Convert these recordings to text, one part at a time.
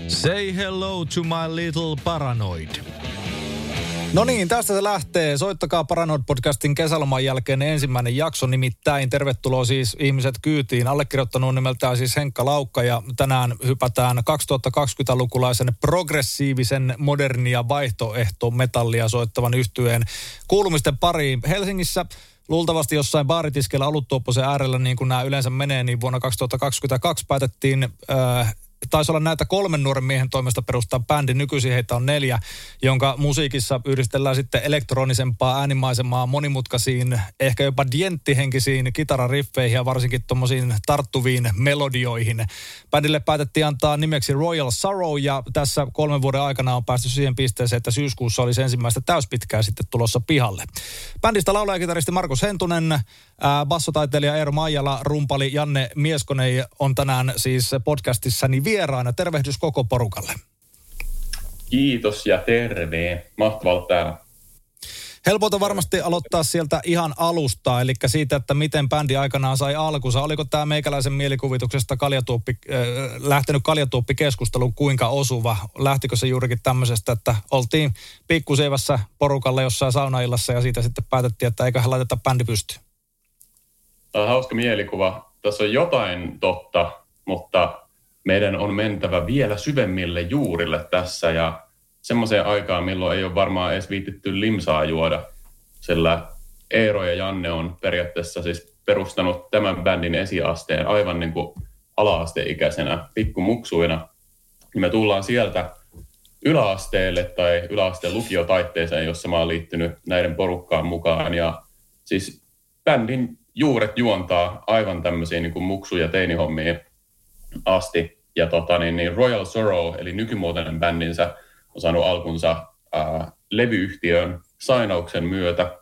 Say hello to my little paranoid. No niin, tästä se lähtee. Soittakaa Paranoid-podcastin kesäloman jälkeen ensimmäinen jakso nimittäin. Tervetuloa siis ihmiset kyytiin. Allekirjoittanut nimeltään siis Henkka Laukka ja tänään hypätään 2020-lukulaisen progressiivisen modernia vaihtoehtometallia soittavan yhtyeen kuulumisten pariin. Helsingissä luultavasti jossain baaritiskellä oluttuopposen äärellä, niin kuin nämä yleensä menee, niin vuonna 2022 päätettiin taisi olla näitä 3 nuoren miehen toimesta perustaa bändi. Nykyisin heitä on 4, jonka musiikissa yhdistellään sitten elektronisempaa äänimaisemaa monimutkaisiin, ehkä jopa dienttihenkisiin kitarariffeihin ja varsinkin tuommoisiin tarttuviin melodioihin. Bändille päätettiin antaa nimeksi Royal Sorrow ja tässä 3 vuoden aikana on päästy siihen pisteeseen, että syyskuussa olisi ensimmäistä täyspitkää sitten tulossa pihalle. Bändistä laulaja-kitaristi Markus Hentunen, bassotaiteilija Eero Maijala, rumpali Janne Mieskonen on tänään siis podcastissani vieraana. Tervehdys koko porukalle. Kiitos ja terve. Mahtavaa olla täällä. Helpointa varmasti aloittaa sieltä ihan alusta, eli siitä, että miten bändi aikanaan sai alkunsa. Oliko tämä meikäläisen mielikuvituksesta lähtenyt kaljatuoppi-keskustelu kuinka osuva? Lähtikö se juurikin tämmöisestä, että oltiin pikkusievässä porukalla jossain saunaillassa ja siitä sitten päätettiin, että eiköhän laiteta bändi pystyyn? Tämä on hauska mielikuva. Tässä on jotain totta, mutta meidän on mentävä vielä syvemmille juurille tässä ja semmoiseen aikaan, milloin ei ole varmaan edes viittitty limsaa juoda, sillä Eero ja Janne on periaatteessa siis perustanut tämän bändin esiasteen aivan niin kuin ala-asteikäisenä, pikkumuksuina. Ja me tullaan sieltä yläasteelle tai yläasteen lukiotaitteeseen, jossa mä oon liittynyt näiden porukkaan mukaan. Ja siis bändin juuret juontaa aivan tämmöisiä niin kuin muksu- ja teinihommiin asti. Ja Royal Sorrow, eli nykymuotoinen bändinsä, on saanut alkunsa levyyhtiön sainauksen myötä.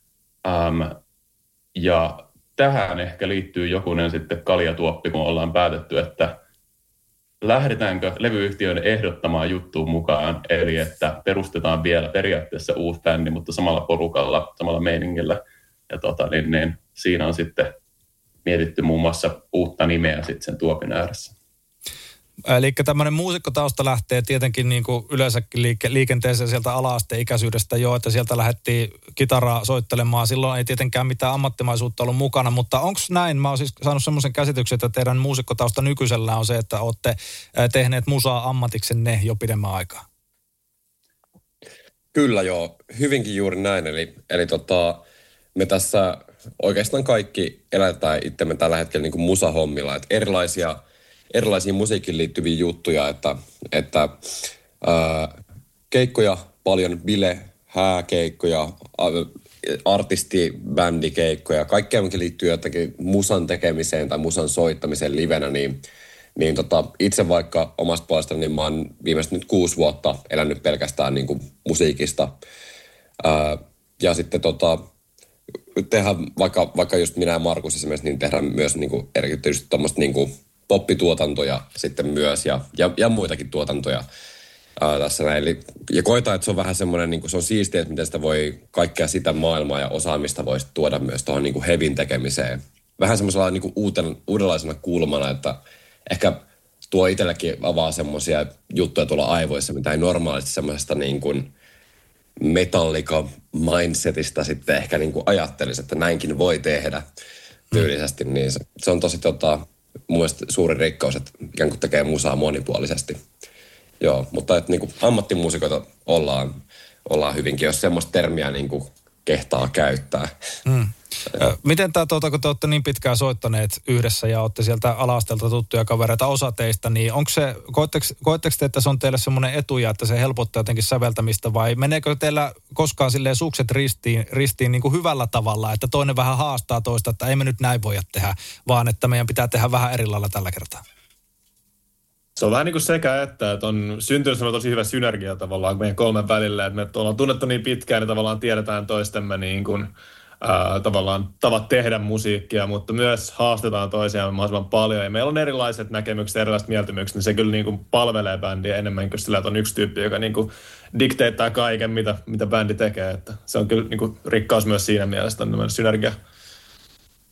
Ja tähän ehkä liittyy jokunen sitten kaljatuoppi, kun ollaan päätetty, että lähdetäänkö levyyhtiön ehdottamaan juttuun mukaan. Eli että perustetaan vielä periaatteessa uusi bändi, mutta samalla porukalla, samalla meiningillä. Ja siinä on sitten mietitty muun muassa uutta nimeä sitten sen tuopin ääressä. Eli tämmöinen muusikkotausta lähtee tietenkin niin kuin yleensäkin liikenteeseen sieltä ala-asteikäisyydestä jo, että sieltä lähdettiin kitaraa soittelemaan. Silloin ei tietenkään mitään ammattimaisuutta ollut mukana, mutta onko näin? Mä oon siis saanut semmoisen käsityksen, että teidän muusikkotausta nykyisellä on se, että olette tehneet musaa ammatiksenne jo pidemmän aikaa. Kyllä joo, hyvinkin juuri näin. Eli me tässä oikeastaan kaikki elätään itsemme tällä hetkellä niin kuin musahommilla, että erilaisia musiikkiin liittyviä juttuja, että keikkoja, paljon hääkeikkoja, artistibändikeikkoja, kaikkea mikä liittyy jotenkin musan tekemiseen tai musan soittamiseen livenä, niin itse vaikka omasta puolestani, niin mä oon viimeiset nyt 6 vuotta elänyt pelkästään niin kuin musiikista. Ja sitten tehdään vaikka just minä ja Markus esimerkiksi, niin tehdään myös niin kuin erityisesti tommoista niin kuin poppituotantoja sitten myös ja muitakin tuotantoja tässä näin. Ja koetaan, että se on vähän semmoinen, niin kuin se on siistiä, että miten sitä voi kaikkea sitä maailmaa ja osaamista voisi tuoda myös tuohon niin kuin hevin tekemiseen. Vähän semmoisella niin kuin uudenlaisena kulmana, että ehkä tuo itselläkin avaa semmoisia juttuja tuolla aivoissa, mitä ei normaalisti semmoisesta niin kuin Metallica-mindsetista sitten ehkä niin kuin ajattelisi, että näinkin voi tehdä tyylisesti, niin se on tosi mun mielestä suuri rikkaus, että ikään kuin tekee musaa monipuolisesti. Joo, mutta että niin kuin ammattimuusikoita ollaan hyvinkin, jos semmoista termiä niin kuin kehtaa käyttää. Miten kun te olette niin pitkään soittaneet yhdessä ja olette sieltä ala-asteelta tuttuja kavereita, osa teistä, niin onko se, koetteko te, että se on teille semmoinen etuja, että se helpottaa jotenkin säveltämistä vai meneekö teillä koskaan silleen sukset ristiin niin kuin hyvällä tavalla, että toinen vähän haastaa toista, että ei me nyt näin voida tehdä, vaan että meidän pitää tehdä vähän eri lailla tällä kertaa? Se on vähän niin kuin sekä että on syntynyt semmoinen tosi hyvä synergia tavallaan meidän 3 välillä, että me ollaan tunnettu niin pitkään, niin tavallaan tiedetään toistemme niin kuin tavallaan tavat tehdä musiikkia, mutta myös haastetaan toisiaan mahdollisimman paljon. Ja meillä on erilaiset näkemykset, erilaiset mieltymykset, niin se kyllä niin kuin palvelee bändiä enemmän kuin sillä, että on yksi tyyppi, joka niin kuin dikteettaa kaiken, mitä bändi tekee. Että se on kyllä niin kuin rikkaus myös siinä mielessä, on synergia.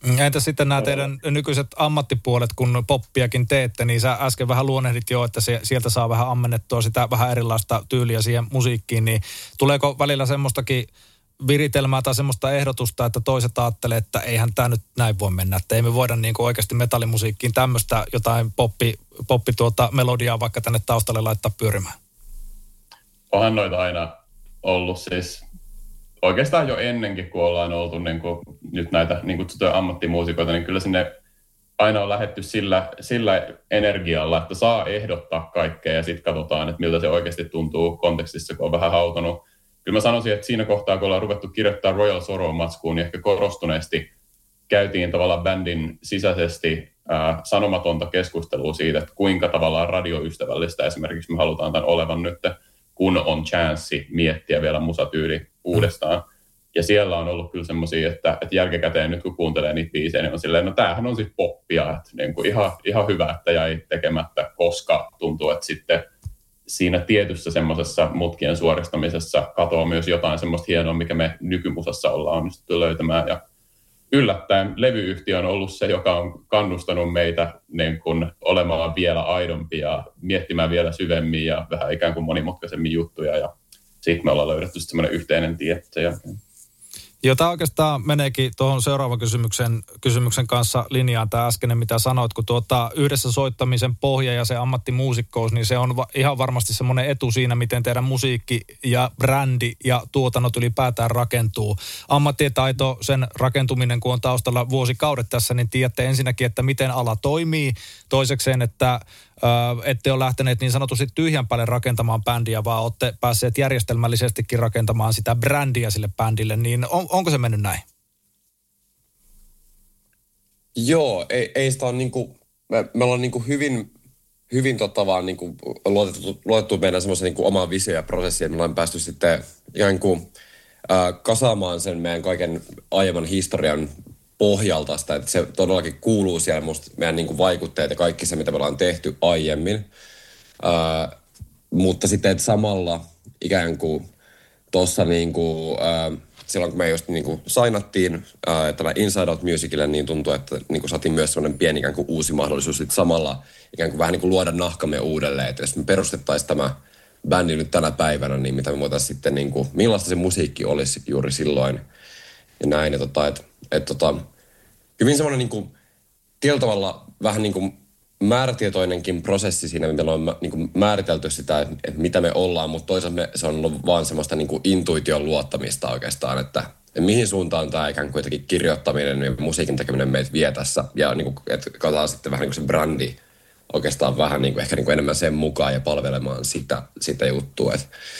Entä sitten nämä teidän nykyiset ammattipuolet, kun poppiakin teette, niin sä äsken vähän luonnehdit jo, että sieltä saa vähän ammennettua sitä vähän erilaista tyyliä siihen musiikkiin, niin tuleeko välillä semmoistakin viritelmää tai semmoista ehdotusta, että toiset ajattelee, että eihän tämä nyt näin voi mennä, että ei me voida niin kuin oikeasti metallimusiikkiin tämmöistä jotain poppi melodiaa vaikka tänne taustalle laittaa pyörimään? Onhan noita aina ollut siis oikeastaan jo ennenkin, kun ollaan oltu niin kuin nyt näitä niin kutsuttuja ammattimuusikoita, niin kyllä sinne aina on lähdetty sillä energialla, että saa ehdottaa kaikkea ja sitten katsotaan, että miltä se oikeasti tuntuu kontekstissa, kun on vähän hautonut. Kyllä mä sanoisin, että siinä kohtaa, kun ollaan ruvettu kirjoittaa Royal Sorrow-matskuun, niin ehkä korostuneesti käytiin tavallaan bändin sisäisesti sanomatonta keskustelua siitä, että kuinka tavallaan radioystävällistä esimerkiksi me halutaan tämän olevan nyt, kun on chanssi miettiä vielä musatyyli uudestaan. Ja siellä on ollut kyllä semmoisia, että jälkikäteen nyt kun kuuntelee niitä biisejä, niin on silleen, no tämähän on sitten poppia, että niin kuin ihan hyvä, että jäi tekemättä, koska tuntuu, että sitten siinä tietyssä semmoisessa mutkien suoristamisessa katoaa myös jotain semmoista hienoa, mikä me nykymusassa ollaan onnistuttu löytämään. Ja yllättäen levyyhtiö on ollut se, joka on kannustanut meitä niin kuin olemaan vielä aidompia ja miettimään vielä syvemmin ja vähän ikään kuin monimutkaisemmin juttuja. Ja siitä me ollaan löydetty semmoinen yhteinen tie sen jälkeen. Joo, tämä oikeastaan meneekin tuohon seuraavan kysymyksen kanssa linjaan tämä äskeinen, mitä sanoit, kun yhdessä soittamisen pohja ja se ammattimuusikkous, niin se on ihan varmasti semmoinen etu siinä, miten teidän musiikki ja brändi ja tuotannot ylipäätään rakentuu. Ammattitaito, sen rakentuminen, kun on taustalla vuosikaudet tässä, niin tiedätte ensinnäkin, että miten ala toimii. Toisekseen, että ette ole lähteneet niin sanotusti tyhjän päälle rakentamaan bändiä, vaan olette päässeet järjestelmällisestikin rakentamaan sitä brändiä sille bändille, niin onko se mennyt näin? Joo, ei sitä ole niinku, me ollaan niinku hyvin vaan niinku luotettu meidän semmoisen niinku omaan visio ja prosessiin, että me ollaan päästy sitten ikään kuin kasaamaan sen meidän kaiken aiemman historian pohjalta sitä, että se todellakin kuuluu siellä musta meidän niin kuin vaikutteet ja kaikki se, mitä me ollaan tehty aiemmin. Mutta sitten, että samalla ikään kuin tuossa niin kuin, silloin kun me just niin kuin sainattiin tällä Inside Out Musicille, niin tuntui, että niin kuin saatiin myös sellainen pieni ikään kuin uusi mahdollisuus sitten samalla ikään kuin vähän niin kuin luoda nahkamme uudelleen. Että jos me perustettaisiin tämä bändi nyt tänä päivänä, niin mitä me voitaisiin sitten, niin kuin, millaista se musiikki olisi juuri silloin ja näin. Ja hyvin semmoinen niin kuin, tietyllä tavalla vähän niin kuin määrätietoinenkin prosessi siinä, millä on niin kuin määritelty sitä, että mitä me ollaan, mutta toisaalta se on ollut vaan semmoista niin kuin intuition luottamista oikeastaan, että mihin suuntaan tämä ikään kuin jotenkin kirjoittaminen ja musiikin tekeminen meitä vie tässä. Ja niin kuin, että katsotaan sitten vähän niin kuin se brändi oikeastaan vähän niin kuin, ehkä niin kuin enemmän sen mukaan ja palvelemaan sitä juttua.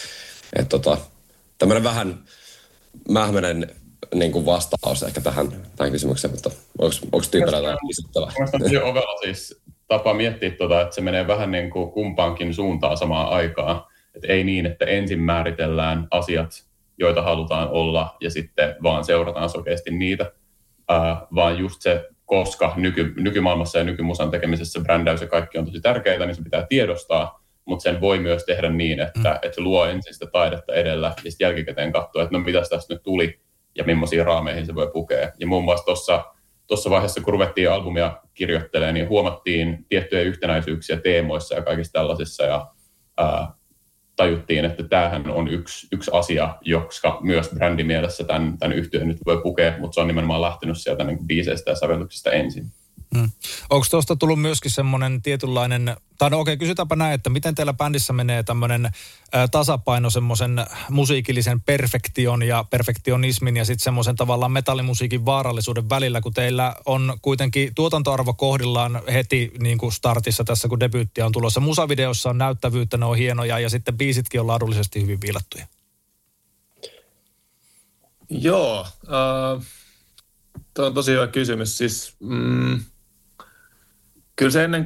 Tämmöinen vähän mähmäinen niin kuin vastaus ehkä tähän kysymykseen, mutta onko tyypillä jotain lisättävää? Mielestäni ovella siis tapa miettiä että se menee vähän niin kuin kumpaankin suuntaan samaan aikaan. Että ei niin, että ensin määritellään asiat, joita halutaan olla ja sitten vaan seurataan sokeasti niitä, vaan just se, koska nykymaailmassa ja nykymusan tekemisessä brändäys ja kaikki on tosi tärkeää, niin se pitää tiedostaa, mutta sen voi myös tehdä niin, että se luo ensin sitä taidetta edellä ja sitten jälkikäteen katsoo, että no mitäs tästä nyt tuli ja millaisiin raameihin se voi pukea. Ja muun muassa tuossa vaiheessa, kun ruvettiin albumia kirjoittelemaan, niin huomattiin tiettyjä yhtenäisyyksiä teemoissa ja kaikissa tällaisissa ja tajuttiin, että tämähän on yksi asia, joka myös brändimielessä tämän yhtyeen nyt voi pukea, mutta se on nimenomaan lähtenyt sieltä niin kuin biiseistä ja sävellyksistä ensin. Onko tuosta tullut myöskin semmoinen tietynlainen, tai no okei, kysytäänpä näin, että miten teillä bändissä menee tämmöinen tasapaino semmoisen musiikillisen perfektion ja perfektionismin ja sitten semmoisen tavallaan metallimusiikin vaarallisuuden välillä, kun teillä on kuitenkin tuotantoarvo kohdillaan heti niin kuin startissa tässä, kun debyyttiä on tulossa. Musavideossa on näyttävyyttä, ne on hienoja ja sitten biisitkin on laadullisesti hyvin viilattuja. Joo, tuo on tosi hyvä kysymys. Siis, kyllä se ennen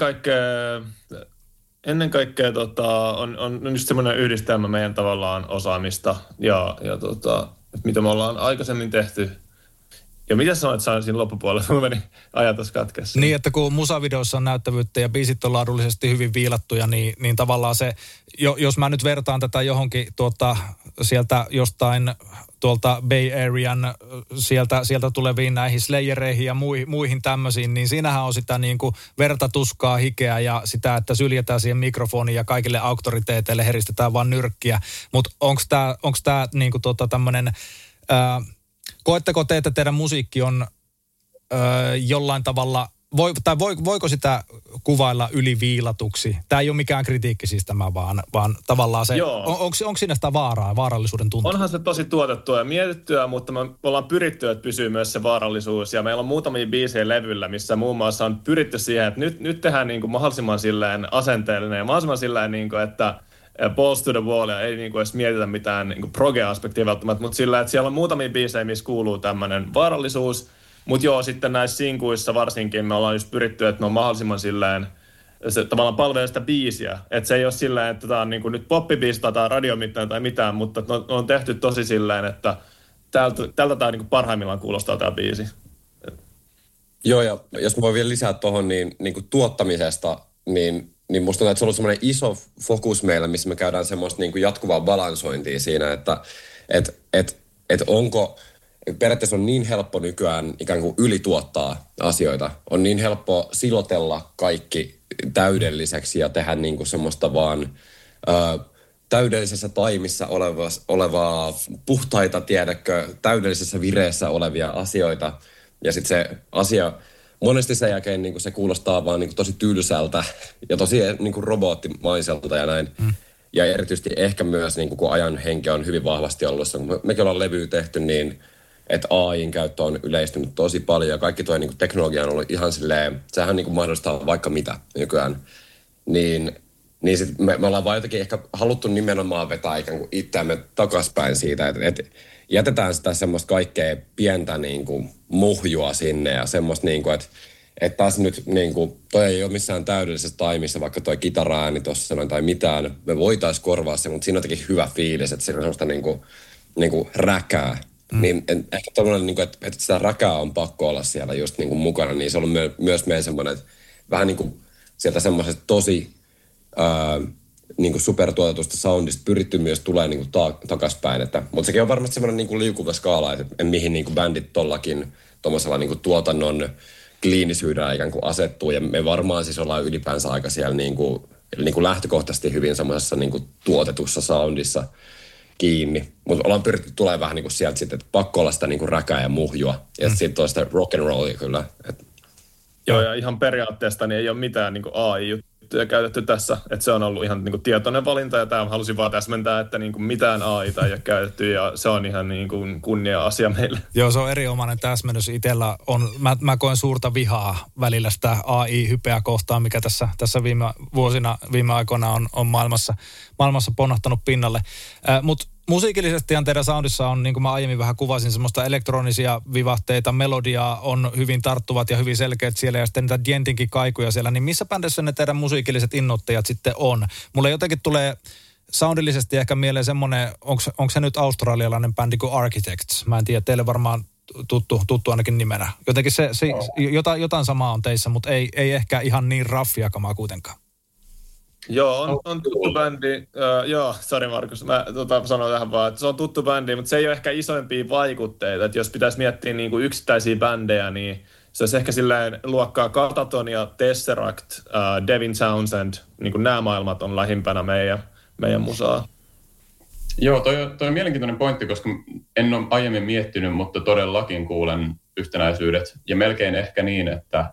kaikkea on just semmoinen yhdistelmä meidän tavallaan osaamista ja mitä me ollaan aikaisemmin tehty. Ja mitä sanoit siinä loppupuolella? Mulla meni ajatus katkessa. Niin, että kun musavideossa on näyttävyyttä ja biisit on laadullisesti hyvin viilattuja, niin tavallaan se, jos mä nyt vertaan tätä johonkin sieltä jostain tuolta Bay Arean sieltä tuleviin näihin Slayereihin ja muihin tämmöisiin, niin siinähän on sitä niin kuin verta, tuskaa, hikeä ja sitä, että syljetään siihen mikrofoniin ja kaikille auktoriteeteille heristetään vaan nyrkkiä. Mutta onko tämä niin kuin tämmöinen, koetteko te, että teidän musiikki on jollain tavalla, voiko sitä kuvailla yliviilatuksi? Tämä ei ole mikään kritiikki siis tämä, vaan tavallaan se, onko siinä sitä vaarallisuuden tuntua? Onhan se tosi tuotettua ja mietittyä, mutta me ollaan pyritty, että pysyy myös se vaarallisuus. Ja meillä on muutamia biisejä levyllä, missä muun muassa on pyritty siihen, että nyt tehdään niin kuin mahdollisimman silleen asenteellinen ja mahdollisimman silleen, niin kuin, että balls to the wall ja ei niin kuin edes mietitä mitään niin kuin proge-aspektia välttämättä, mutta sillä, että siellä on muutamia biisejä, missä kuuluu tämmöinen vaarallisuus. Mutta joo, sitten näissä sinkuissa varsinkin me ollaan just pyritty, että ne on mahdollisimman silleen, se tavallaan palvelee sitä biisiä. Että se ei ole silleen, että tämä on niin kuin nyt poppibiisi tai radiomittainen tai mitään, mutta ne on tehty tosi silleen, että tältä tämä niin kuin parhaimmillaan kuulostaa tämä biisi. Joo, ja jos mä voin vielä lisää tuohon niin kuin tuottamisesta, niin musta tuntuu, että se on ollut semmoinen iso fokus meillä, missä me käydään semmoista niin kuin jatkuvaa balansointia siinä, että onko periaatteessa on niin helppo nykyään ikään kuin ylituottaa asioita. On niin helppo silotella kaikki täydelliseksi ja tehdä niin kuin semmoista vaan täydellisessä taimissa olevaa puhtaita, tiedätkö, täydellisessä vireessä olevia asioita. Ja sitten se asia, monesti sen jälkeen niin kuin se kuulostaa vaan niin kuin tosi tylsältä ja tosi niin kuin robottimaiselta ja näin. Ja erityisesti ehkä myös, niin kuin, kun ajan henki on hyvin vahvasti ollut, kun mekin ollaan levyä tehty, niin että AI:n käyttö on yleistynyt tosi paljon ja kaikki tuo niin teknologia on ollut ihan silleen, sehän niin kuin mahdollistaa vaikka mitä nykyään. Niin sit me ollaan vaan jotenkin ehkä haluttu nimenomaan vetää ikään kuin itseämme takaspäin siitä, että jätetään sitä semmoista kaikkea pientä niin kuin muhjua sinne ja semmoista niin kuin, että taas nyt niin kuin, toi ei ole missään täydellisessä taimissa, vaikka toi kitara-ääni tuossa sanoin tai mitään. Me voitaisiin korvaa se, mutta siinä on jotenkin hyvä fiilis, että se on semmoista niin kuin räkää. Niin ehkä tommoinen, niin että sitä räkää on pakko olla siellä just niin kuin mukana, niin se on myös meidän semmoinen, että vähän niin kuin sieltä semmoisesta tosi niin kuin supertuotetusta soundista pyritty myös tulee niin kuin takaspäin. Mutta sekin on varmasti semmoinen niin kuin liukuva skaala, että mihin niin kuin bändit tollakin tuommoisella niin kuin tuotannon kliinisyydellä ikään kuin asettuu. Ja me varmaan siis ollaan ylipäänsä aika siellä niin kuin lähtökohtaisesti hyvin semmoisessa niin kuin tuotetussa soundissa kiinni. Mutta ollaan pyritty tulemaan vähän niin kuin sieltä sitten, että pakko olla sitä niin kuin räkää ja muhjua. Ja sitten on sitä rock and rollia kyllä. Joo, ja ihan periaatteesta niin ei ole mitään niin kuin AI-juttuja käytetty tässä. Että se on ollut ihan niin kuin tietoinen valinta, ja tämä halusin vaan täsmentää, että niin kuin mitään AI:ta ei ole käytetty, ja se on ihan niin kuin kunnia-asia meille. Joo, se on erinomainen täsmennys. Itsellä on, mä koen suurta vihaa välillä sitä AI-hypeä kohtaan, mikä tässä viime aikoina on maailmassa ponnahtanut pinnalle. Mutta musiikillisestihan teidän soundissa on, niin kuin mä aiemmin vähän kuvasin, semmoista elektronisia vivahteita, melodiaa on hyvin tarttuvat ja hyvin selkeät siellä ja sitten niitä dientinkin kaikuja siellä. Niin missä bändissä ne teidän musiikilliset innoittajat sitten on? Mulle jotenkin tulee soundillisesti ehkä mieleen semmoinen, onko se nyt australialainen bändi kuin Architects? Mä en tiedä, teille varmaan tuttu ainakin nimenä. Jotenkin se jotain samaa on teissä, mutta ei ehkä ihan niin raffia kamaa kuitenkaan. Joo, on tuttu bändi. Joo, sori Markus, mä sanon tähän vaan, että se on tuttu bändi, mutta se ei ole ehkä isoimpia vaikutteita. Että jos pitäisi miettiä niin kuin yksittäisiä bändejä, niin se olisi ehkä silleen luokkaa Katatonia, Tesseract, Devin Townsend, niin kuin nämä maailmat on lähimpänä meidän musaa. Joo, toi on mielenkiintoinen pointti, koska en ole aiemmin miettinyt, mutta todellakin kuulen yhtenäisyydet. Ja melkein ehkä niin, että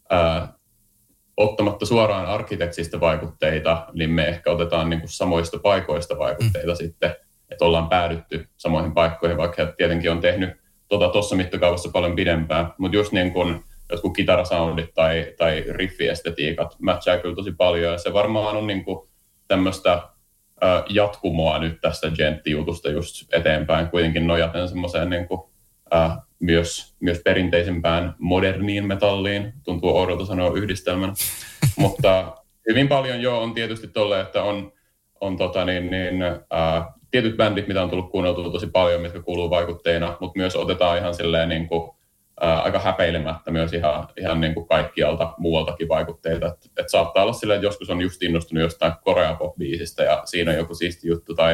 ottamatta suoraan arkkiteksistä vaikutteita, niin me ehkä otetaan niin kuin samoista paikoista vaikutteita sitten, että ollaan päädytty samoihin paikkoihin, vaikka tietenkin on tehnyt tuossa mittakaavassa paljon pidempään, mutta just niin kuin jotkut kitarasoundit tai riffiestetiikat matchaa kyllä tosi paljon, ja se varmaan on niin kuin tämmöistä jatkumoa nyt tästä djenttijutusta just eteenpäin, kuitenkin nojaten semmoiseen niin kuin myös perinteisempään moderniin metalliin, tuntuu oudolta sanoa yhdistelmänä, mutta hyvin paljon on tietysti tolle, että on tietyt bändit, mitä on tullut kuunneltua tosi paljon, mitkä kuuluu vaikutteina, mutta myös otetaan ihan silleen niin kuin, aika häpeilemättä myös ihan niin kuin kaikkialta muualtakin vaikutteita, että saattaa olla silleen, että joskus on just innostunut jostain Korea-pop-biisistä ja siinä on joku siisti juttu, tai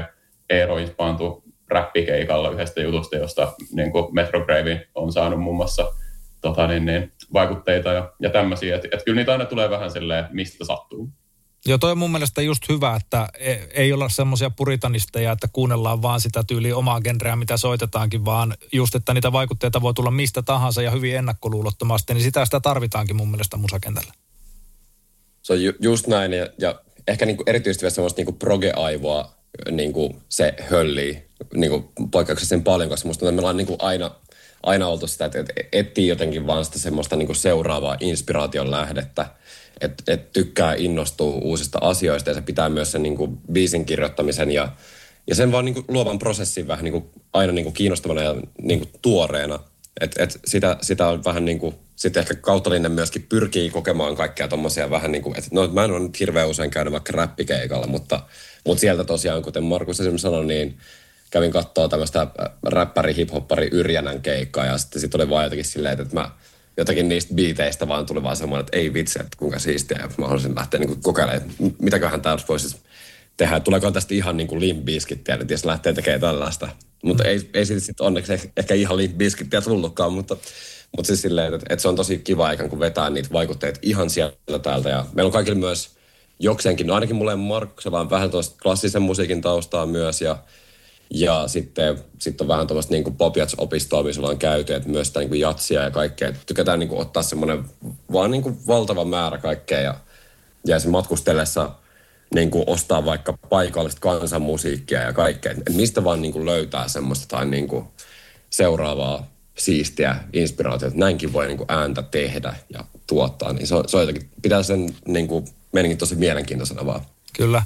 Eero inspaantui räppikeikalla yhdestä jutusta, josta niin kuin Metro Grave on saanut muun muassa vaikutteita ja tämmöisiä. Että kyllä niitä aina tulee vähän silleen, mistä sattuu. Joo, toi on mun mielestä just hyvä, että ei olla semmoisia puritanisteja, että kuunnellaan vaan sitä tyyliä omaa genreä, mitä soitetaankin, vaan just, että niitä vaikutteita voi tulla mistä tahansa ja hyvin ennakkoluulottomasti, niin sitä tarvitaankin mun mielestä musakentällä. Se on just näin, ja ehkä niinku erityisesti vielä semmoista niinku proge-aivoa niinku se höllii niinku poikkeuksellisen paljon, koska musta meillä on niinku aina oltu sitä, että etsii jotenkin vaan sitä semmoista niinku seuraavaa inspiraation lähdettä, että tykkää innostua uusista asioista ja se pitää myös sen niinku biisin kirjoittamisen ja sen vaan niinku luovan prosessin vähän niinku aina niinku kiinnostavana ja niinku tuoreena. Et sitä on vähän niinku, sitten ehkä Kautalainen myöskin pyrkii kokemaan kaikkea tommosia vähän niinku, että no mä en ole nyt hirveän usein käynyt vaikka räppikeikalla, mutta sieltä tosiaan, kuten Markus esimerkiksi sanoi, niin kävin katsoa tämmöistä räppäri, hip-hoppari Yrjänän keikkaa ja sitten oli vaan jotenkin silleen, että mä jotakin niistä biiteistä vaan tuli vaan semmoinen, että ei vitsi, että kuinka siistiä. Ja mä haluaisin lähteä niin kokeilemaan, että mitäköhän tää voisi tehdä. Tuleeko tästä ihan niin kuin Limp Bizkittiä, että jos lähtee tekemään tällaista. Mutta ei sitten onneksi ehkä ihan Limp Bizkittiä tullutkaan, mutta siis silleen, että se on tosi kiva ikään kuin vetää niitä vaikutteita ihan sieltä täältä. Ja meillä on kaikilla myös jokseenkin, no ainakin mulle ja Markuksella on vähän tuosta klassisen musiikin taustaa myös ja sitten on vähän tuollaista niin pop-jats-opistoa, missä ollaan käyty, että myös sitä niin jatsia ja kaikkea. Että tykätään niin ottaa semmoinen vaan niin valtava määrä kaikkea ja se matkustellessa niin ostaa vaikka paikallista kansanmusiikkia ja kaikkea. Että mistä vaan niin löytää semmoista tai niin seuraavaa siistiä inspiraatiota, että näinkin voi niin ääntä tehdä ja tuottaa. Niin se on jotenkin, pitää sen niin meidänkin tosi mielenkiintoisena vaan. Kyllä.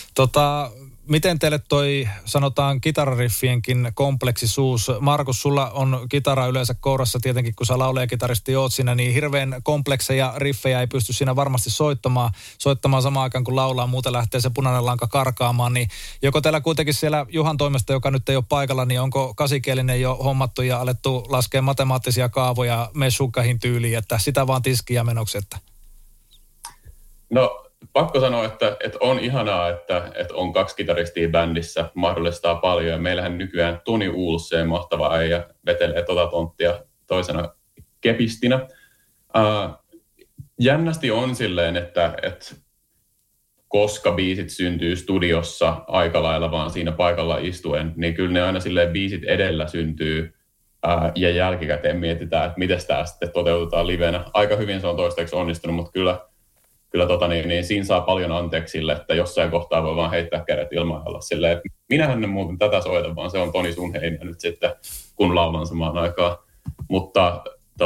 Miten teille toi, sanotaan, kitarariffienkin kompleksisuus? Markus, sulla on kitara yleensä kourassa tietenkin, kun sä laulajakitaristi oot siinä, niin hirveän komplekseja riffejä ei pysty siinä varmasti soittamaan samaan aikaan, kun laulaa, muuten lähtee se punainen lanka karkaamaan. Niin joko teillä kuitenkin siellä Juhan toimesta, joka nyt ei ole paikalla, niin onko kasikielinen jo hommattu ja alettu laskea matemaattisia kaavoja Meshuggah'in tyyliin, että sitä vaan tiskiä menoksi, että? No, pakko sanoa, että on ihanaa, että on 2 kitaristia bändissä, mahdollistaa paljon. Ja meillähän nykyään Toni Uulseen mahtava äijä vetelee tonttia toisena kepistinä. Jännästi on silleen, että koska biisit syntyy studiossa aika lailla vaan siinä paikalla istuen, niin kyllä ne aina silleen biisit edellä syntyy ja jälkikäteen mietitään, että miten tämä sitten toteutetaan livenä. Aika hyvin se on toistaiseksi onnistunut, mutta kyllä siinä saa paljon anteeksi sille, että jossain kohtaa voi vaan heittää kädet ilmaan alla silleen, että minähän en muuten tätä soita, vaan se on Toni Sunheim nyt sitten, kun laulan samaan aikaan. Mutta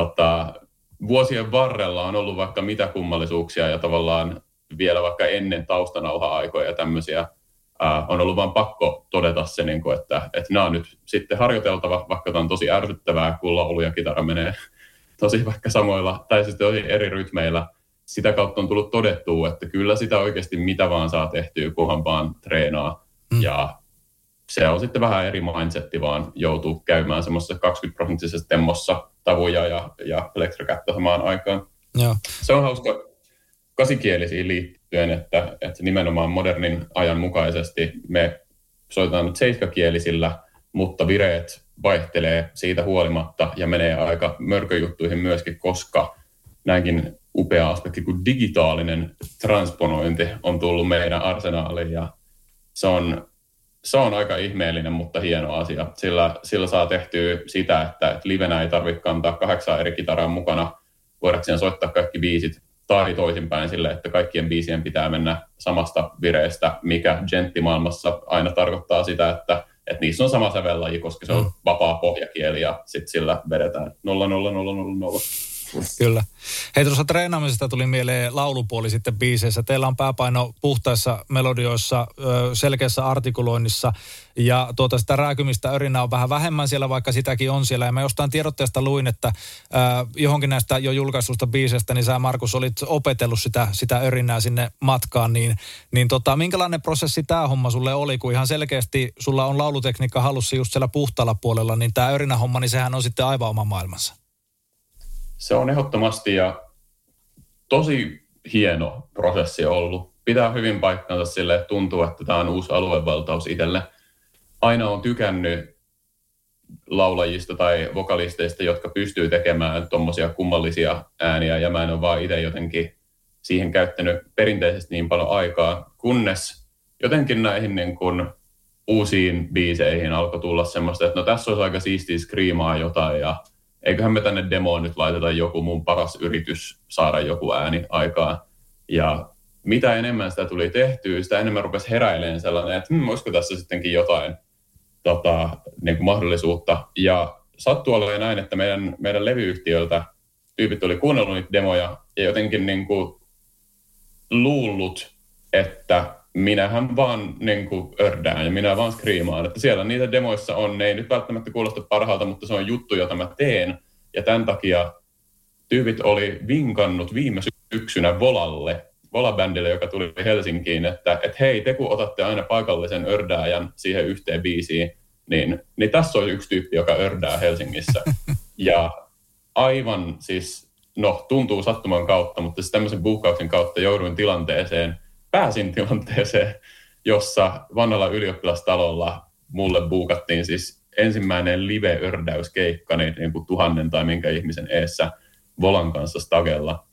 vuosien varrella on ollut vaikka mitä kummallisuuksia ja tavallaan vielä vaikka ennen taustanauha-aikoja ja tämmöisiä on ollut vaan pakko todeta se, että nämä on nyt sitten harjoiteltava, vaikka tämä on tosi ärsyttävää, kun laulu ja kitara menee tosi vaikka samoilla, tai sitten tosi eri rytmeillä. Sitä kautta on tullut todettua, että kyllä sitä oikeasti mitä vaan saa tehtyä, kunhan vaan treenaa. Ja se on sitten vähän eri mindsetti, vaan joutuu käymään semmoisessa 20% temmossa tavuja ja plektrakättä samaan aikaan. Joo. Se on hauska kasikielisiin liittyen, että nimenomaan modernin ajan mukaisesti me soitetaan nyt 7-kielisillä, mutta vireet vaihtelee siitä huolimatta ja menee aika mörköjuttuihin myöskin, koska näinkin upea aspekti kuin digitaalinen transponointi on tullut meidän arsenaaliin ja se on aika ihmeellinen, mutta hieno asia. Sillä saa tehtyä sitä, että livenä ei tarvitse kantaa 8 eri kitaraa mukana, voidaanko soittaa kaikki biisit tai toisinpäin sille, että kaikkien biisien pitää mennä samasta vireestä, mikä genttimaailmassa aina tarkoittaa sitä, että niissä on sama sävellaji, koska se on vapaa pohjakieli ja sitten sillä vedetään 0, 0, 0, 0, 0. Kyllä. Hei, tuossa treenaamisesta tuli mieleen laulupuoli sitten biiseissä. Teillä on pääpaino puhtaissa melodioissa, selkeässä artikuloinnissa ja sitä rääkymistä örinää on vähän vähemmän siellä, vaikka sitäkin on siellä. Ja mä jostain tiedotteesta luin, että johonkin näistä jo julkaistusta biiseistä, niin sä Markus olit opetellut sitä örinää sinne matkaan, niin minkälainen prosessi tämä homma sulle oli, kun ihan selkeästi sulla on laulutekniikka hallussa just siellä puhtaalla puolella, niin tämä örinähomma, niin sehän on sitten aivan oma maailmansa. Se on ehdottomasti ja tosi hieno prosessi ollut. Pitää hyvin paikkansa sille, että tuntuu, että tämä on uusi aluevaltaus itselle. aina on tykännyt laulajista tai vokalisteista, jotka pystyy tekemään tommosia kummallisia ääniä, ja mä en ole vaan itse jotenkin siihen käyttänyt perinteisesti niin paljon aikaa, kunnes jotenkin näihin niin kuin uusiin biiseihin alkoi tulla semmoista, että no tässä olisi aika siistiä skriimaa jotain, ja eiköhän me tänne demoon nyt laiteta joku mun paras yritys saada joku ääni aikaan. Ja mitä enemmän sitä tuli tehtyä, sitä enemmän rupesi heräilemään sellainen, että olisiko tässä sittenkin jotain niin kuin mahdollisuutta. Ja sattui olemaan näin, että meidän levyyhtiöltä tyypit oli kuunnellut niitä demoja ja jotenkin niin kuin luullut, että minähän vaan niin kuin ördään ja minä vaan skriimaan. Että siellä niitä demoissa on, ne ei nyt välttämättä kuulosta parhaalta, mutta se on juttu, jota mä teen. Ja tämän takia tyypit oli vinkannut viime syksynä Vola-bändille, joka tuli Helsinkiin, että hei, te kun otatte aina paikallisen ördääjän siihen yhteen biisiin, niin tässä on yksi tyyppi, joka ördää Helsingissä. Ja aivan siis, tuntuu sattuman kautta, mutta siis tämmöisen buukkauksen kautta pääsin tilanteeseen, jossa vanhalla ylioppilastalolla mulle buukattiin siis ensimmäinen live-ördäyskeikka niin kuin 1000 tai minkä ihmisen eessä Volan kanssa Stagella.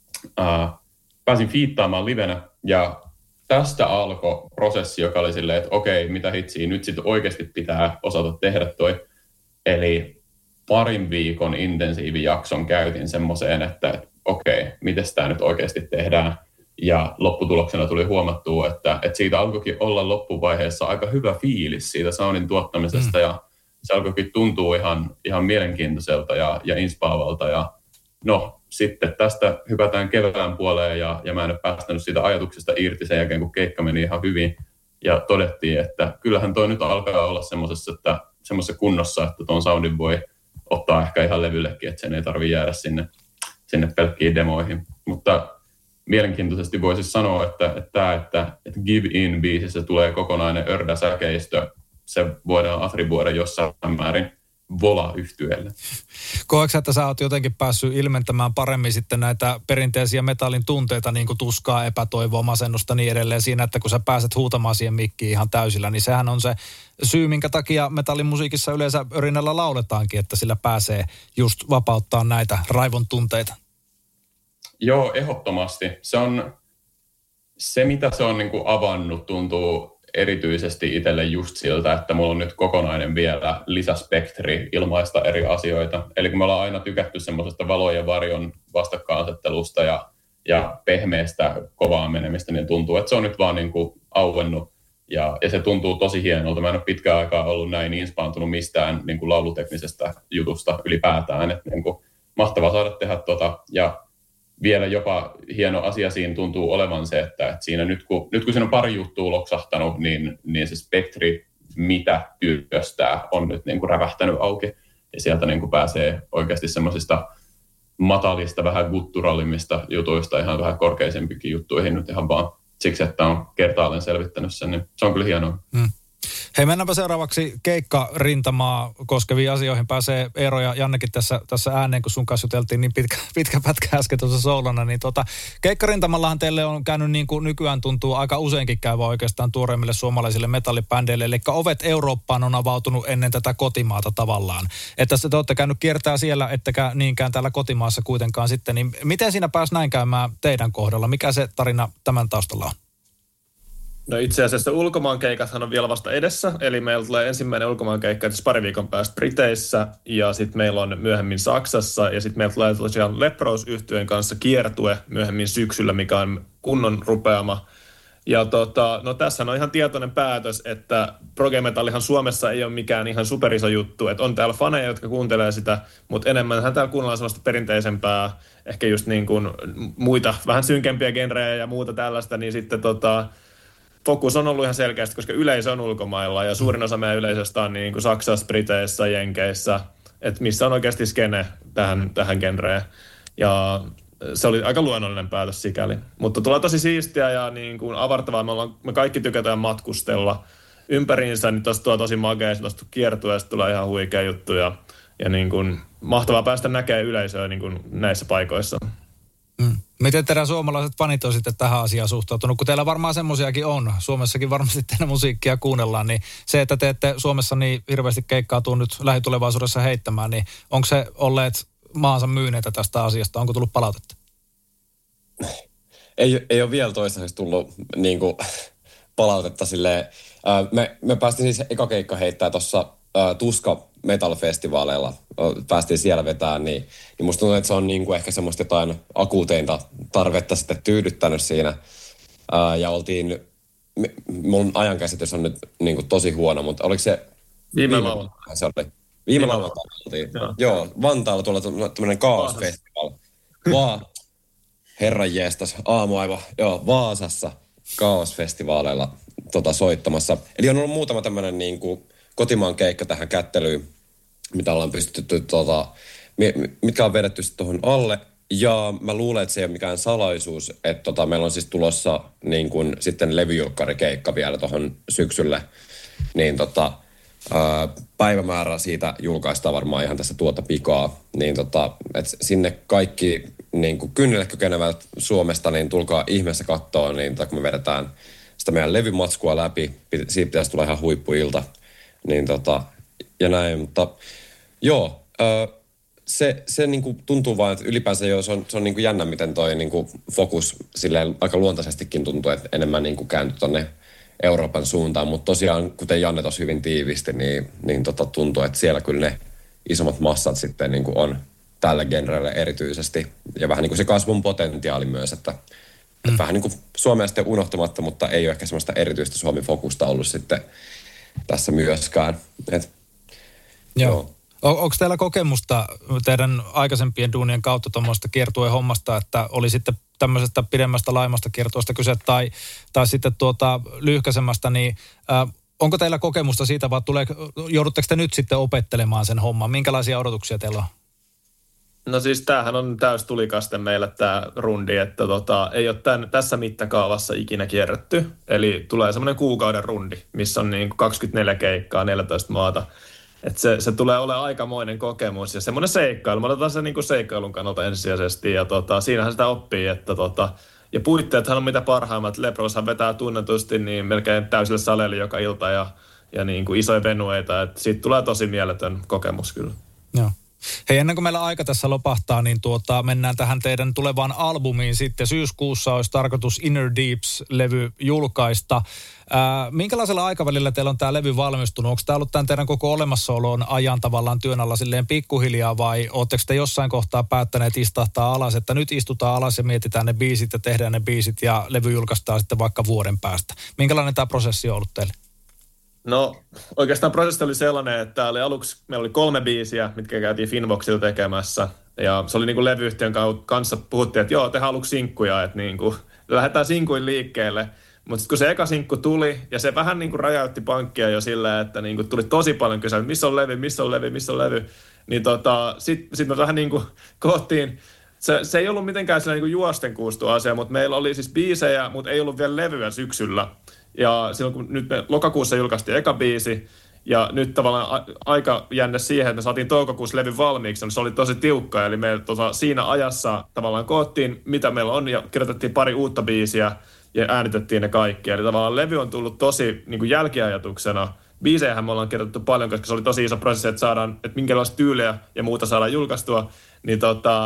Pääsin fiittaamaan livenä ja tästä alkoi prosessi, joka oli silleen, että okei, mitä hitsiä, nyt sitten oikeasti pitää osata tehdä toi. Eli 2 viikon intensiivijakson käytin semmoiseen, että okei, miten tämä nyt oikeasti tehdään. Ja lopputuloksena tuli huomattua, että siitä alkoikin olla loppuvaiheessa aika hyvä fiilis siitä soundin tuottamisesta ja se alkoikin tuntua ihan mielenkiintoiselta ja inspaavalta. Ja sitten tästä hypätään kevään puoleen ja mä en ole päästänyt siitä ajatuksesta irti sen jälkeen, kun keikka meni ihan hyvin. Ja todettiin, että kyllähän toi nyt alkaa olla semmoisessa kunnossa, että tuon soundin voi ottaa ehkä ihan levyllekin, että sen ei tarvitse jäädä sinne pelkkiin demoihin. Mutta mielenkiintoisesti voisi sanoa, että Give In-biisissä tulee kokonainen ördäsäkeistö. Se voidaan attribuoida jossain määrin Vola-yhtyeelle. Koetko, että sä oot jotenkin päässyt ilmentämään paremmin sitten näitä perinteisiä metallin tunteita, niin kuin tuskaa, epätoivoa, masennusta niin edelleen siinä, että kun sä pääset huutamaan siihen mikkiin ihan täysillä, niin sehän on se syy, minkä takia metallin musiikissa yleensä örinällä lauletaankin, että sillä pääsee just vapauttaa näitä raivon tunteita. Joo, ehdottomasti. Se mitä se on niin kuin avannut, tuntuu erityisesti itselle just siltä, että mulla on nyt kokonainen vielä lisäspektri ilmaista eri asioita. Eli kun me ollaan aina tykätty semmoisesta valon ja varjon vastakkainasettelusta ja pehmeästä kovaa menemistä, niin tuntuu, että se on nyt vaan niin kuin auennut. Ja se tuntuu tosi hienolta. Mä en ole pitkään aikaa ollut näin inspaantunut mistään niin kuin lauluteknisestä jutusta ylipäätään. Että niin kuin mahtavaa saada tehdä ja vielä jopa hieno asia siinä tuntuu olevan se, että siinä nyt kun siinä on pari juttua loksahtanut, niin se spektri, mitä työstää, on nyt niin kuin rävähtänyt auki. Ja sieltä niin kuin pääsee oikeasti semmoisista matalista, vähän gutturallimmista jutuista ihan vähän korkeisempikin juttuihin nyt ihan vaan siksi, että on kertaalleen selvittänyt sen, niin se on kyllä hienoa. Hei, mennäänpä seuraavaksi keikkarintamaa koskeviin asioihin. Pääsee Eero ja Jannekin tässä ääneen, kun sun kanssa juteltiin niin pitkä pätkä äsken tuossa soolona. Niin keikkarintamallahan teille on käynyt niin kuin nykyään tuntuu aika useinkin käyvä oikeastaan tuoreimmille suomalaisille metallibändeille. Eli ovet Eurooppaan on avautunut ennen tätä kotimaata tavallaan. Että te olette käynyt kiertää siellä, ettekä niinkään täällä kotimaassa kuitenkaan sitten. Niin miten siinä pääsi näin käymään teidän kohdalla? Mikä se tarina tämän taustalla on? No itse asiassa ulkomaankeikathan on vielä vasta edessä, eli meillä tulee ensimmäinen ulkomaankeikka pari viikon päästä Briteissä, ja sitten meillä on myöhemmin Saksassa, ja sitten meillä tulee tosiaan Leprous-yhtyeen kanssa kiertue myöhemmin syksyllä, mikä on kunnon rupeama. Ja tässä on ihan tietoinen päätös, että proge-metallihan Suomessa ei ole mikään ihan superiso juttu, että on täällä faneja, jotka kuuntelee sitä, mutta enemmänhän täällä kuunnellaan sellaista perinteisempää, ehkä just niin kuin muita vähän synkempiä genrejä ja muuta tällaista, niin sitten fokus on ollut ihan selkeästi, koska yleisö on ulkomailla ja suurin osa meidän yleisöstä on niin kuin Saksassa, Briteissä, Jenkeissä, että missä on oikeasti skene tähän genreen. Ja se oli aika luonnollinen päätös sikäli. Mutta tulee tosi siistiä ja niin kuin avartavaa. Me kaikki tykätään matkustella ympäriinsä, niin tuosta tuo tosi makea, tuosta kiertueesta tulee ihan huikea juttu ja niin kuin mahtavaa päästä näkemään yleisöä niin kuin näissä paikoissa. Miten teidän suomalaiset fanit on sitten tähän asiaan suhtautunut? Kun teillä varmaan semmoisiakin on. Suomessakin varmasti teidän musiikkia kuunnellaan, niin se, että te ette Suomessa niin hirveästi keikkaa tuu nyt lähitulevaisuudessa heittämään, niin onko se olleet maansa myyneitä tästä asiasta? Onko tullut palautetta? Ei ole vielä toistaiseksi tullut niin kuin, palautetta silleen. Me päästiin siis eka keikka heittää tuossa Tuska Metal-festivaaleilla. Päästiin siellä vetään, niin musta tuntuu, että se on niin kuin ehkä semmoista jotain akuuteinta tarvetta sitten tyydyttänyt siinä. Ja oltiin, mun ajankäsitys on nyt niin kuin tosi huono, mutta oliko se viime lauantaina? Se oli. Viime lauantaina oltiin. Joo, Vantaalla tuolla tämmöinen Kaos-festival. Herran jestas, aamuaiva, joo, Vaasassa Kaos-festivaaleilla soittamassa. Eli on ollut muutama tämmöinen niin kuin kotimaan keikka tähän kättelyyn, mitä ollaan pystytty, mitkä on vedetty sitten tuohon alle. Ja mä luulen, että se ei ole mikään salaisuus, että meillä on siis tulossa niin kuin sitten levyjulkkarikeikka vielä tuohon syksylle. Niin päivämäärä siitä julkaistaan varmaan ihan tässä tuota pikaa. Niin että sinne kaikki niin kuin kynnelle kykenevät Suomesta, niin tulkaa ihmeessä katsoa, niin kun me vedetään sitä meidän levymatskua läpi. Siitä pitäisi tulla ihan huippuilta. Niin ja näin, mutta joo, se niin kuin tuntuu vaan, että ylipäänsä se on niin kuin jännä, miten toi niin kuin fokus silleen aika luontaisestikin tuntuu, että enemmän niin kuin kääntyy tonne Euroopan suuntaan, mutta tosiaan, kuten Janne tuossa hyvin tiivisti, niin tuntuu, että siellä kyllä ne isommat massat sitten niin kuin on tällä genrelle erityisesti. Ja vähän niin kuin se kasvun potentiaali myös, että vähän niin kuin Suomea sitten unohtamatta, mutta ei ole ehkä semmoista erityistä Suomi-fokusta ollut sitten tässä myöskään. Joo. Onko teillä kokemusta teidän aikaisempien duunien kautta tuommoista kiertueen hommasta, että oli sitten tämmöisestä pidemmästä laajemmasta kiertueesta kyse tai sitten lyhkäisemmästä, niin onko teillä kokemusta siitä vai joudutteko te nyt sitten opettelemaan sen homman? Minkälaisia odotuksia teillä on? No siis tämähän on täys tulikaste meille tämä rundi, että ei ole tässä mittakaavassa ikinä kierretty. Eli tulee semmoinen kuukauden rundi, missä on niin 24 keikkaa, 14 maata. Että se tulee olemaan aikamoinen kokemus ja semmoinen seikkailu. Me otetaan se niin kuin seikkailun kannalta ensisijaisesti ja siinähän sitä oppii, että ja puitteethan on mitä parhaimmat. Leproshan vetää tunnetusti niin melkein täysillä saleli joka ilta ja niin kuin isoja venueita. Että siitä tulee tosi mieletön kokemus kyllä. Joo. Hei, ennen kuin meillä aika tässä lopahtaa, niin mennään tähän teidän tulevaan albumiin sitten. Syyskuussa olisi tarkoitus Inner Deeps-levy julkaista. Minkälaisella aikavälillä teillä on tämä levy valmistunut? Onko tämä ollut tämän teidän koko olemassaolon ajan tavallaan työn alla silleen pikkuhiljaa vai ootteko te jossain kohtaa päättäneet istahtaa alas, että nyt istutaan alas ja mietitään ne biisit ja tehdään ne biisit ja levy julkaistaan sitten vaikka vuoden päästä? Minkälainen tämä prosessi on ollut teille? No oikeastaan prosessi oli sellainen, että meillä oli 3 biisiä, mitkä käytiin Finvoxilla tekemässä. Ja se oli niin kuin levyyhtiön kanssa puhuttiin, että joo, tehdään aluksi sinkkuja, että niin kuin, lähdetään sinkuin liikkeelle. Mutta sitten kun se eka sinkku tuli, ja se vähän niin kuin räjäytti pankkia jo silleen, että niin kuin tuli tosi paljon kysyä, missä on levy, niin sitten me vähän niin kuin kohtiin. Se ei ollut mitenkään sellainen niin kuin juosten kuustu asia, mutta meillä oli siis biisejä, mutta ei ollut vielä levyä syksyllä. Ja silloin kun nyt me lokakuussa julkaistiin eka biisi, ja nyt tavallaan aika jänne siihen, että me saatiin toukokuussa levy valmiiksi, niin se oli tosi tiukka. Eli me siinä ajassa tavallaan koottiin, mitä meillä on, ja kirjoitettiin pari uutta biisiä, ja äänitettiin ne kaikki. Eli tavallaan levy on tullut tosi niin kuin jälkiajatuksena. Biisejähän me ollaan kirjoitettu paljon, koska se oli tosi iso prosessi, että saadaan, että minkälaista tyyliä ja muuta saadaan julkaistua. Niin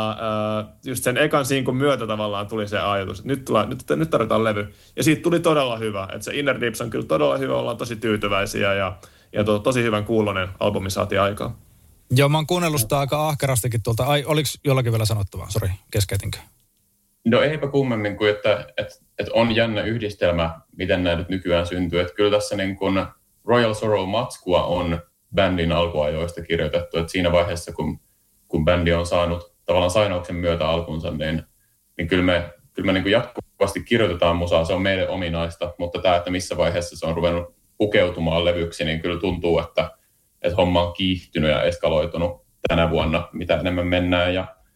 just sen ekan sinkun myötä tavallaan tuli se ajatus, että nyt tarvitaan levy. Ja siitä tuli todella hyvä. Että se Inner Deeps on kyllä todella hyvä, ollaan tosi tyytyväisiä ja tosi hyvän kuulonen albumi saatiin aikaan. Joo, mä oon kuunnellut sitä aika ahkerastikin tuolta. Oliko jollakin vielä sanottavaa? Sori, keskeytinkö? No eipä kummemmin kuin, että on jännä yhdistelmä, miten nämä nyt nykyään syntyy. Että kyllä tässä niin kuin Royal Sorrow-matskua on bändin alkuajoista kirjoitettu. Että siinä vaiheessa, kun bändi on saanut tavallaan sainauksen myötä alkunsa, niin kyllä me niin kuin jatkuvasti kirjoitetaan musaa. Se on meille ominaista, mutta tämä, että missä vaiheessa se on ruvennut pukeutumaan levyksi, niin kyllä tuntuu, että homma on kiihtynyt ja eskaloitunut tänä vuonna, mitä enemmän mennään.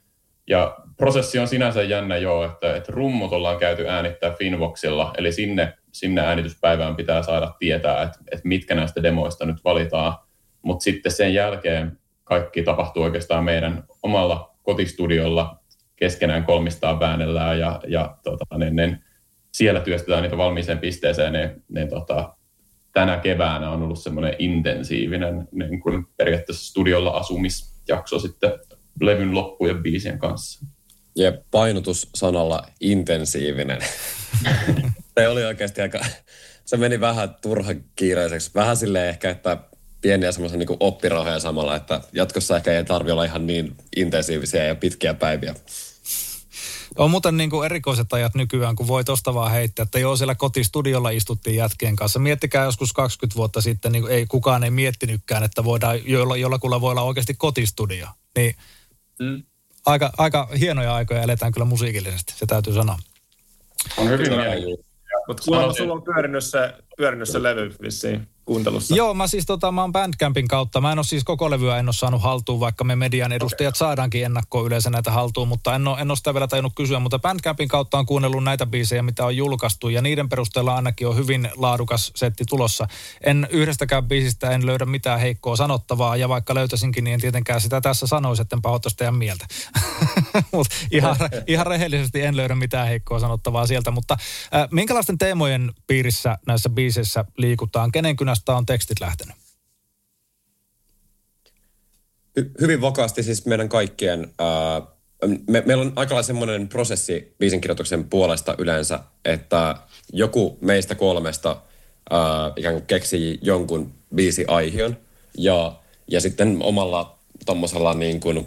Ja prosessi on sinänsä jännä että rummut ollaan käyty äänittää Finvoxilla, eli sinne äänityspäivään pitää saada tietää, että mitkä näistä demoista nyt valitaan. Mutta sitten sen jälkeen kaikki tapahtuu oikeastaan meidän omalla kotistudiolla. keskenään kolmistaan väännellään ja siellä työstetään niitä valmiiseen pisteeseen, niin tänä keväänä on ollut semmoinen intensiivinen niin kuin periaatteessa studiolla asumisjakso sitten levyn loppujen biisien kanssa. Ja painotus sanalla intensiivinen. Se oli oikeasti se meni vähän turhan kiireiseksi. Vähän silleen ehkä, että pieniä semmoisia niin kuin oppirahoja samalla, että jatkossa ehkä ei tarvitse olla ihan niin intensiivisiä ja pitkiä päiviä. On muuten niin kuin erikoiset ajat nykyään, kun voi tosta vaan heittää, että joo, siellä kotistudiolla istuttiin jätkien kanssa. Miettikää joskus 20 vuotta sitten, niin kukaan ei miettinytkään, että voidaan jollakulla voi olla oikeasti kotistudio. Niin aika hienoja aikoja eletään kyllä musiikillisesti, se täytyy sanoa. On hyvin mielenkiintoista. Mutta kuulemma sulla on pyörinyt se levy vissiin kuuntelussa. Joo, mä oon Bandcampin kautta. Mä en ole siis koko levyä en ole saanut haltuun, vaikka me median edustajat saadaankin ennakkoon yleensä näitä haltuun, mutta en ole sitä vielä tajunnut kysyä. Mutta Bandcampin kautta on kuunnellut näitä biisejä, mitä on julkaistu, ja niiden perusteella ainakin on hyvin laadukas setti tulossa. Yhdestäkään biisistä en löydä mitään heikkoa sanottavaa, ja vaikka löytäisinkin, niin en tietenkään sitä tässä sanoisi, etten pahoittaisi teidän mieltä. Mutta ihan rehellisesti en löydä mitään heikkoa sanottavaa sieltä, mutta minkälaisten teemojen piirissä näissä biiseissä liikutaan? Kenen kynästä on tekstit lähtenyt? Hyvin vakaasti siis meidän kaikkien. Meillä on aika lailla semmoinen prosessi biisinkirjoituksen puolesta yleensä, että joku meistä kolmesta ikään kuin keksii jonkun biisiaihion ja sitten omalla tommosella niin kuin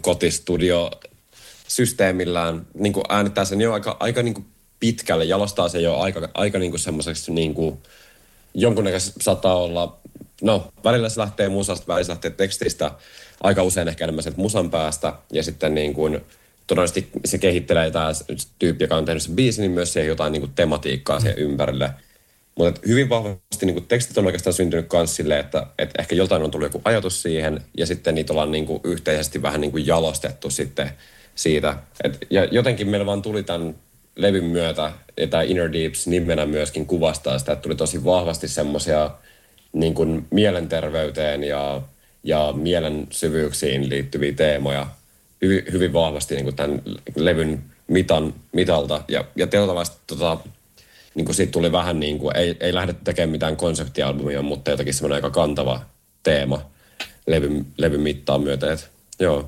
kotistudio-systeemillään niin kuin äänittää sen jo aika niin kuin pitkälle, jalostaa se jo aika niin kuin semmoiseksi niin kuin jonkunnäköisesti saattaa olla, välillä se lähtee musasta, välillä se lähtee tekstistä, aika usein ehkä enemmän sieltä musan päästä, ja sitten niin kuin todennäköisesti se kehittelee tämä tyyppi, joka on tehnyt sen biisin, niin myös siihen jotain niin kuin tematiikkaa siihen ympärille. Mutta hyvin vahvasti niin kuin tekstit on oikeastaan syntynyt myös silleen, että ehkä joltain on tullut joku ajatus siihen, ja sitten niitä ollaan niin kuin yhteisesti vähän niin kuin jalostettu sitten siitä. Ja jotenkin meillä vaan tuli tämän levyn myötä, ja tämä Inner Deeps nimenä myöskin kuvastaa sitä, että tuli tosi vahvasti semmoisia niin kuin mielenterveyteen ja mielen syvyyksiin liittyviä teemoja hyvin vahvasti niin kuin tämän levyn mitalta. Ja tietysti niin kuin siitä tuli vähän niin kuin, ei lähdetä tekemään mitään konseptialbumia, mutta jotakin semmoinen aika kantava teema levyn mittaan myötä. Et, joo.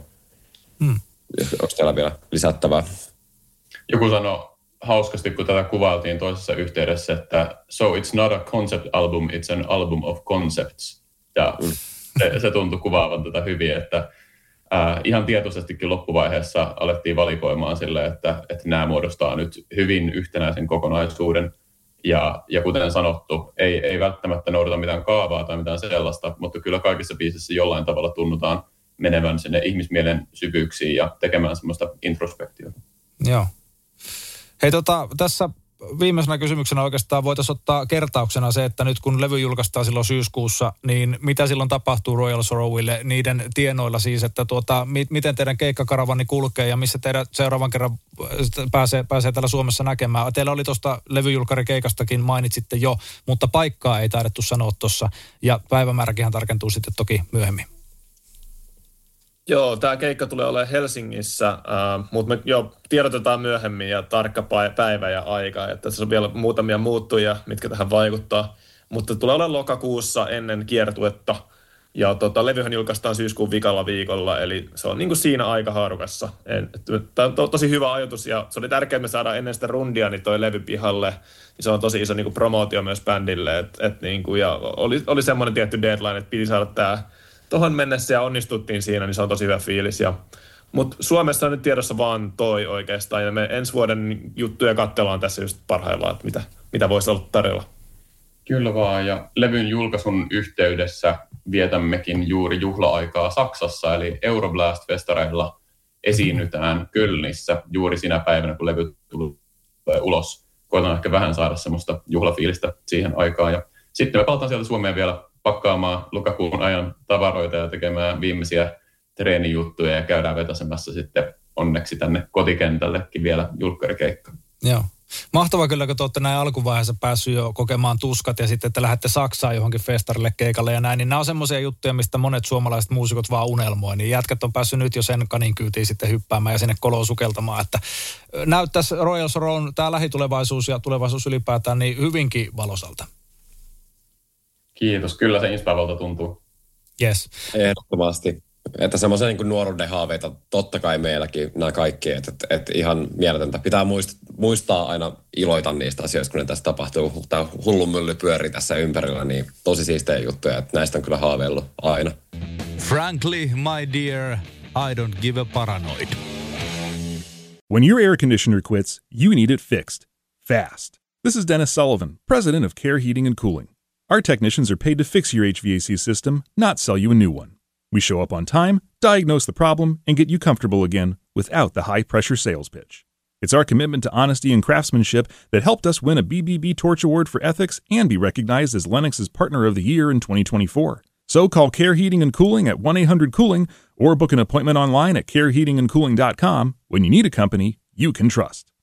Onko teillä vielä lisättävää? Joku sanoi hauskasti, kun tätä kuvailtiin toisessa yhteydessä, että so it's not a concept album, it's an album of concepts. Ja se tuntui kuvaavan tätä hyvin, että ihan tietoisestikin loppuvaiheessa alettiin valikoimaan sille, että nämä muodostaa nyt hyvin yhtenäisen kokonaisuuden. Ja kuten sanottu, ei välttämättä noudata mitään kaavaa tai mitään sellaista, mutta kyllä kaikissa biisissä jollain tavalla tunnutaan menevän sinne ihmismielen syvyyksiin ja tekemään semmoista introspektiota. Joo. Hei tässä viimeisenä kysymyksenä oikeastaan voitaisiin ottaa kertauksena se, että nyt kun levy julkaistaan silloin syyskuussa, niin mitä silloin tapahtuu Royal Sorrowille niiden tienoilla siis, että miten teidän keikkakaravanni kulkee ja missä teidän seuraavan kerran pääsee täällä Suomessa näkemään. Teillä oli tuosta levyjulkkarikeikastakin mainitsitte jo, mutta paikkaa ei taidettu sanoa tuossa ja päivämääräkinhän tarkentuu sitten toki myöhemmin. Joo, tämä keikka tulee olemaan Helsingissä, mutta me tiedotetaan myöhemmin ja tarkka päivä ja aika. Että tässä on vielä muutamia muuttujia, mitkä tähän vaikuttaa. Mutta tulee olemaan lokakuussa ennen kiertuetta. Ja levyhän julkaistaan syyskuun vikalla viikolla, eli se on niin kuin siinä aikahaarukassa. Tämä on tosi hyvä ajatus ja se oli tärkeää, että me saadaan ennen sitä rundia niin toi levy pihalle. Se on tosi iso niin kuin promootio myös bändille. Niin kuin, ja oli semmoinen tietty deadline, että piti saada tämä tuohon mennessä ja onnistuttiin siinä, niin se on tosi hyvä fiilis. Mutta Suomessa on nyt tiedossa vaan toi oikeastaan, ja me ensi vuoden juttuja katsellaan tässä just parhaillaan, että mitä voisi olla tarjolla. Kyllä vaan, ja levyn julkaisun yhteydessä vietämmekin juuri juhla-aikaa Saksassa, eli Euroblast-festareilla esiinnytään Kölnissä juuri sinä päivänä, kun levy tulee ulos. Koetaan ehkä vähän saada semmoista juhlafiilistä siihen aikaan, ja sitten me palataan sieltä Suomeen vielä pakkaamaan lokakuun ajan tavaroita ja tekemään viimeisiä treenijuttuja ja käydään vetäsemässä sitten onneksi tänne kotikentällekin vielä julkkarikeikka. Joo. Mahtavaa kyllä, kun te olette näin alkuvaiheessa päässyt jo kokemaan tuskat ja sitten, että lähdette Saksaan johonkin festarille keikalle ja näin, niin nämä on semmoisia juttuja, mistä monet suomalaiset muusikot vaan unelmoi, niin jätkät on päässyt nyt jo sen kanin kyytiin sitten hyppäämään ja sinne koloon sukeltamaan, että näyttäisi Royals Rown tämä lähitulevaisuus ja tulevaisuus ylipäätään niin hyvinkin valosalta. Kiitos, kyllä se inspiraavalta tuntuu. Yes. Ehdottomasti. Että semmoisia niin kuin nuoruuden haaveita totta kai meilläkin nämä kaikki, että ihan mieletöntä. Pitää muistaa aina iloita niistä asioista, kun ne tässä tapahtuu. Tämä hullun mylly pyörii tässä ympärillä, niin tosi siistejä juttuja, että näistä on kyllä haaveillut aina. Frankly, my dear, I don't give a paranoid. When your air conditioner quits, you need it fixed. Fast. This is Dennis Sullivan, president of Care Heating and Cooling. Our technicians are paid to fix your HVAC system, not sell you a new one. We show up on time, diagnose the problem, and get you comfortable again without the high-pressure sales pitch. It's our commitment to honesty and craftsmanship that helped us win a BBB Torch Award for Ethics and be recognized as Lennox's Partner of the Year in 2024. So call Care Heating and Cooling at 1-800-COOLING or book an appointment online at careheatingandcooling.com when you need a company you can trust.